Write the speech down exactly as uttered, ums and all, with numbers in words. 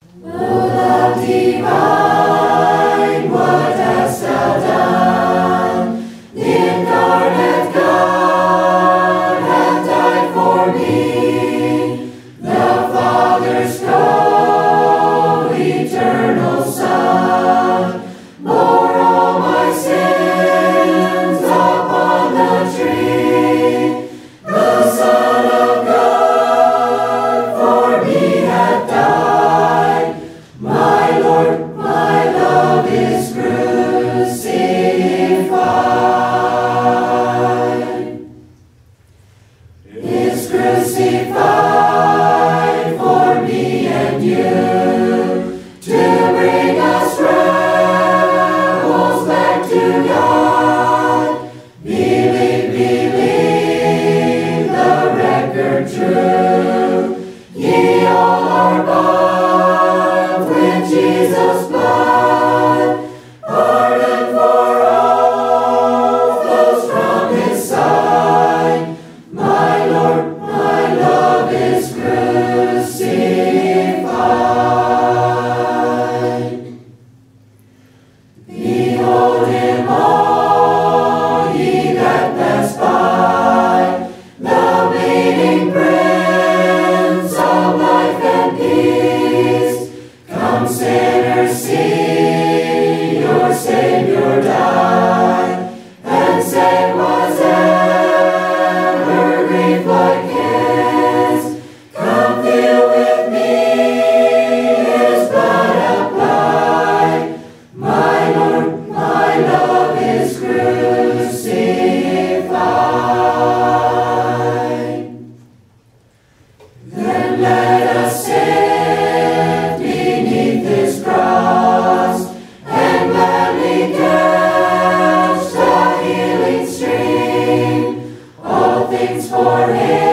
love divine, what hast thou done? The incarnate God hath died for me. The Father's co-eternal Son bore all my sins upon the tree. The Son of God for me hath died. My Lord, my love is crucified. Is crucified for me and you, to bring us rebels back to God. Believe, believe the record true. Ye all are bought with Jesus' blood. Pardon for all flows from his side. My Lord, my love is crucified. Behold him all ye that pass by, the bleeding Prince of life and peace. Come sinners, see your Savior die, and say was ever grief like his. Come feel with me his blood applied. My Lord, my love is crucified. Then let us sit beneath his cross, and gladly catch the healing stream. All things for him